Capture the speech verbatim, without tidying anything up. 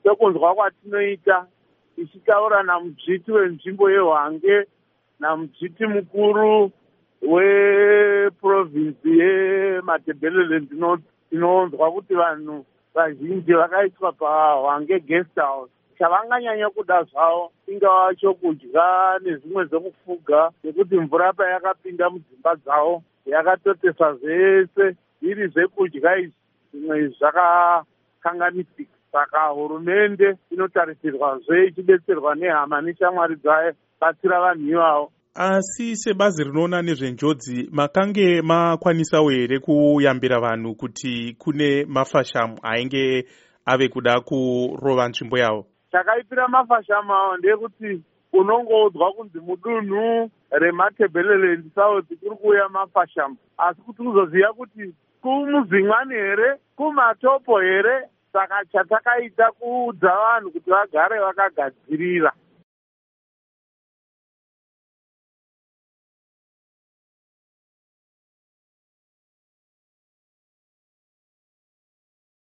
sekunzwa kwatinoita tichitaura namudzviti wenzvimbo yeHwange namudzviti mukuru weprovinsi yeMatabeleland, tinonzwa kuti vanhu vazhinji vakaiswa paHwange guest house. Chavanganyanya kuda zvavo ingava chokudya nezvimwe zvekufuga, nekuti mvura payakapinda mudzimba dzavo yakatotesa zvese, iri zvekudya izvi zvimwe zvakakanganisika. Saka hurumende inotarisirwazve ichidetserwa nehama neshamwari dzayo batsira vanhu ivavo. Asi sebazi rinoona nezvenjodzi, makange makwanisawo here kuyambira vanhu kuti kune mafashamu ainge ave kuda kurova nzvimbo yavo? Chakaipira mafashamu avo ndeyekuti unongoudzwa kunzi mudunhu reMatabeleland South kuri kuuya mafashamu, asi kuti uzoziva kuti kumuzimwani here, kumatopo here. Saka chatakaita kuudza vanhu kuti vagare vakagadzirira